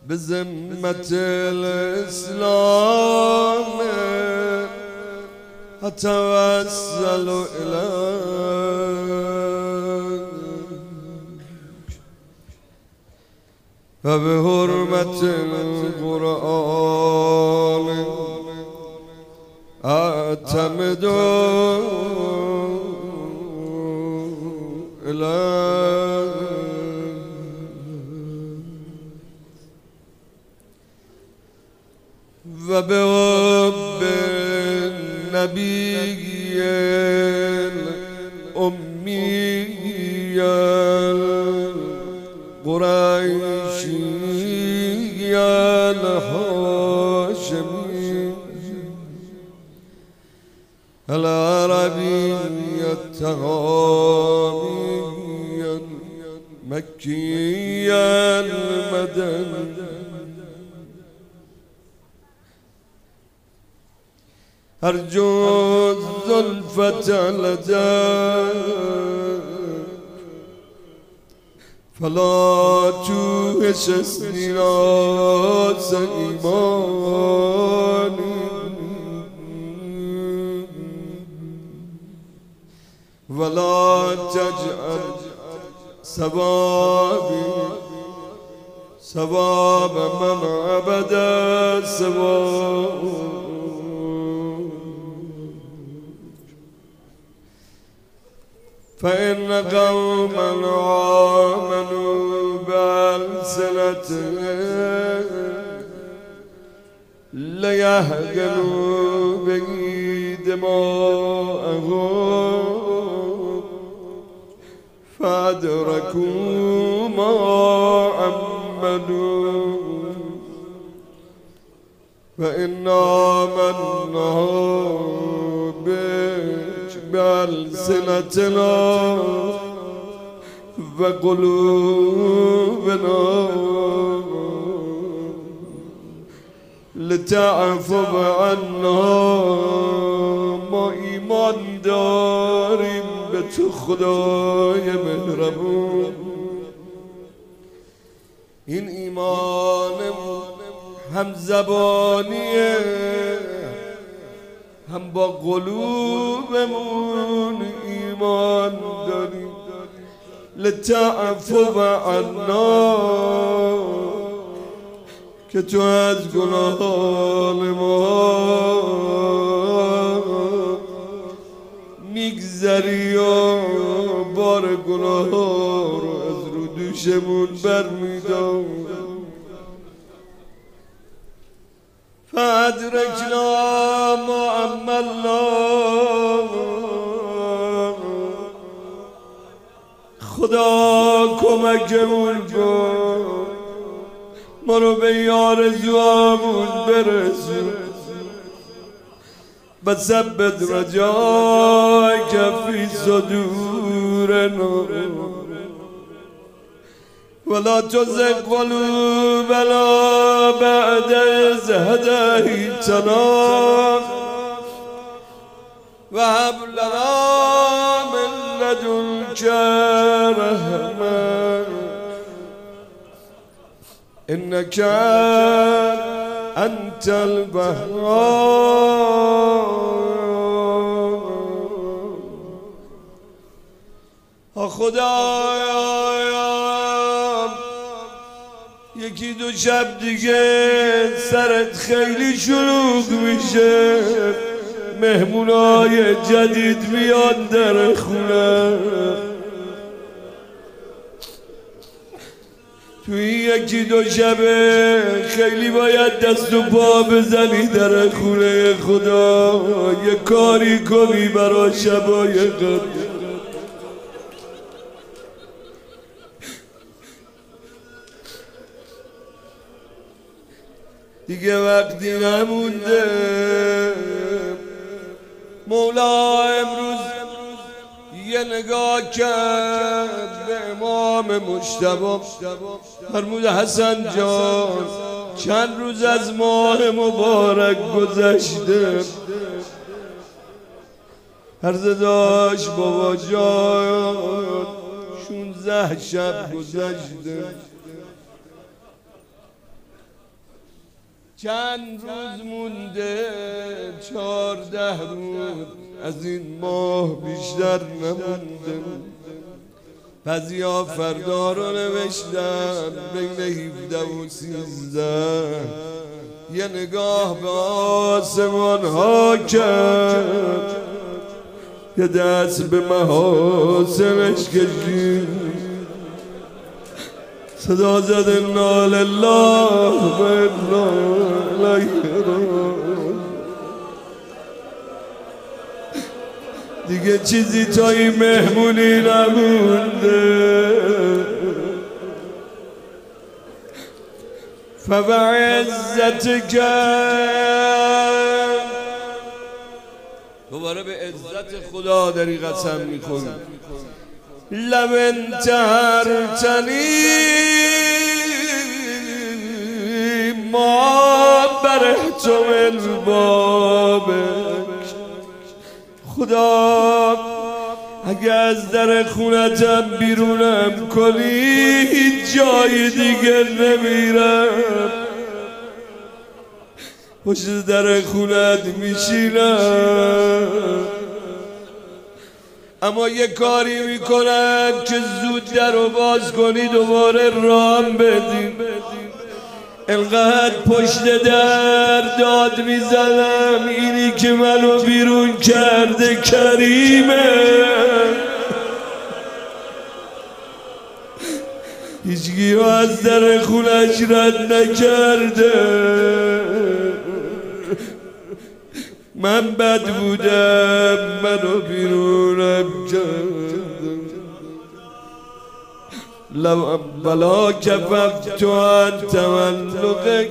بذمة الإسلام أتوسل إليك فبحرمة القرآن أعتمد إليك وبحب النبي الأمي القريشي الهاشمي العربي التهامي المكي المدني أرجو الزلفة لديك فلا تحسسني راس إيماني ولا تجعل ثواب من عبد سواك فإن قوما آمنوا بألسنتهم ليهجنوا به دماءهم فأدركوا ما عملوا فإن آمنا بألسنتنا وقلوبنا لتعفو عنا ما ایمان داریم به تو خدای مهربون این ایمانمون هم زبانیه هم با قلوبمون ایمان داریم لتعفو عنا که تو از گناهان ما میگذری و بار گناه رو از رو دوشمون برمیدار فادرکنا ما عملنا خدا کمکمون کن ما رو به آرزوامون برسون بثبت رجاک فی صدورنا ولا تزغ قلوبنا بعد إذ هديتنا وهب لنا من لدنك رحمة إنك أنت الوهاب خدایا یکی دو شب دیگه سرت خیلی شلوغ میشه مهمونای جدید میان در خونه توی یکی دو شب خیلی باید دست و پا بزنی در خونه خدا یه کاری کنی برا شبای قبل دیگه وقتی نمونده مولا امروز یه نگاه کرد به امام مجتبی فرمود حسن جان چند روز از ماه مبارک گذشته عرض داشت بابا جان 16 شب گذشته چند روز مونده 14 روز از این ماه بیشتر نمونده. بعضیا فردا رو نوشتن بین 17 و 13. یه نگاه به آسمان ها کرد، یه دست به محاسنش کشید، صدا زد انا لله و انا الیه راجعون. دیگه چیزی تا این مهمونی نمونده. فبعزتک، دوباره به عزت خدا داری قسم میخونی، لو انتهرتنی ما برحت من بابک. خدا اگه از در خونتم بیرونم کنی هیچ جای دیگه نمیرم، پشت در خونت میشینم. اما یه کاری میکنم که زود در رو باز کنی دوباره رام بدی. انقدر پشت در داد میزنم اینی که منو بیرون کرده کریمه. هیچگی رو از در خونش رد نکرده. من بد بودم منو بیرونم کردم. لو بلا کففت عن تملقک،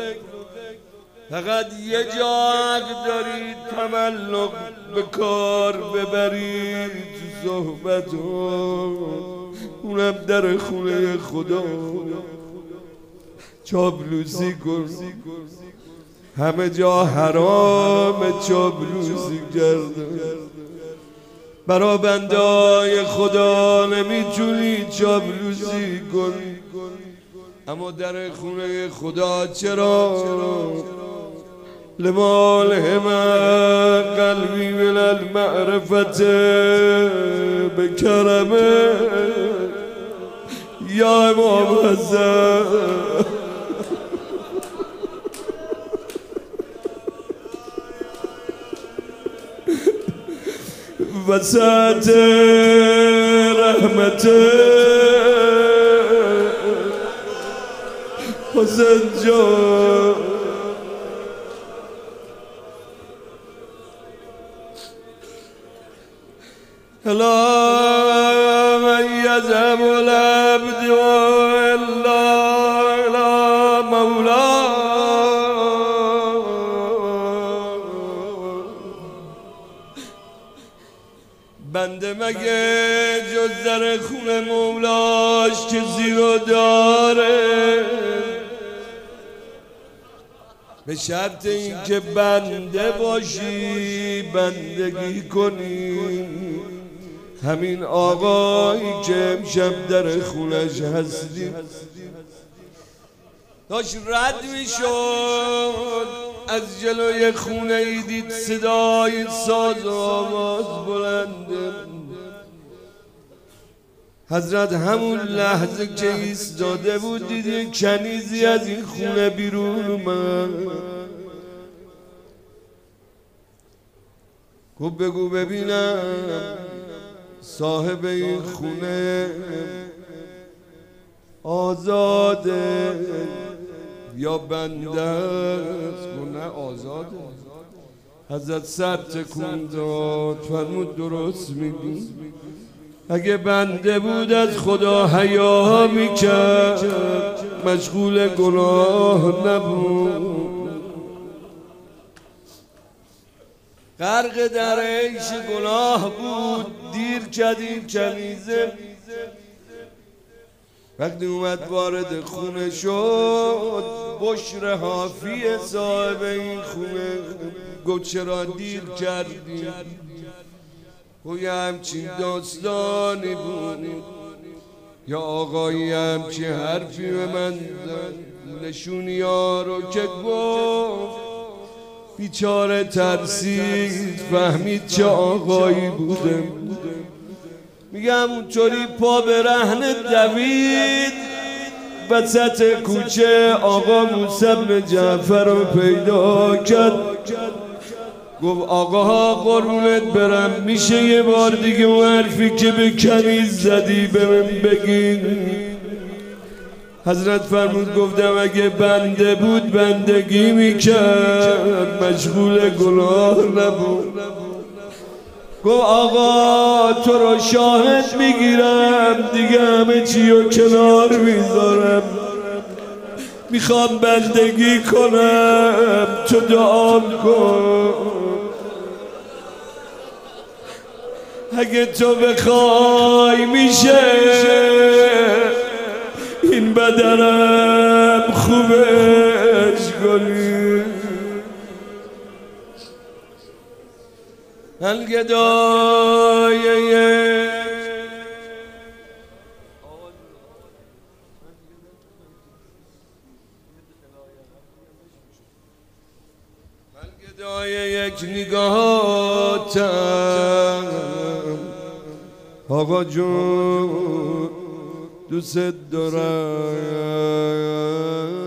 فقط یه جا حق داری تملق به کار ببری تو صحبت، اونم در خونه خدا. چاپلوسی کن، همه جا حرام چاپلوسی کردن. برا بندای خدا نمیتونی چاپلوسی کنی، اما در خونه خدا چرا؟ لمال همه قلبی من المعرفت بکرمه یا امام حسن. وسعت رحمت حسن جان. الا من یذهب العبد الا الی مولاه. بنده مگه جز در خون مولاش کسی رو داره؟ به شرط اینکه بنده باشی بندگی کنی. همین آقایی که امشب در خونش هستی داشت رد میشد، از جلوی خونه ای دید صدای ساز و آواز بلنده. حضرت همون لحظه که ایستاده بود دید یک کنیزی از این خونه بیرون اومد. گفت بگو ببینم صاحب این خونه آزاده یا بنده است؟ نه آزاده. حضرت سر تکون داد فرمود درست میگی. اگه بنده بود از خدا حیا میکرد، مشغول گناه نبود. غرق در عیش گناه بود. دیر کرد این کنیزه. وقتی اومد وارد خونه شد بشر حافی صاحب این خونه گفت چرا دیر کردی؟ گوی همچین داستانی بود یا آقایی همچین حرفی به من زد. نشونیا رو که گفت بیچاره ترسید فهمید چه آقایی بودم. میگم اونطوری پا به رهن دوید وسط کوچه آقا موسی بن جعفر رو پیدا کرد. گفت آقا قربونت برم میشه یه بار دیگه اون حرفی که به کنیز زدی به من بگی؟ حضرت فرمود گفتم اگه بنده بود بندگی میکرد مشغول گناه نبود. گفت آقا تو رو شاهد میگیرم دیگه همه چی رو کنار میذارم میخوام بندگی کنم تو دعا کن اگه تو بخوای میشه این بدنم خوبش کنی. الگدای یک نگاهاتم آقا جون دوست دارم.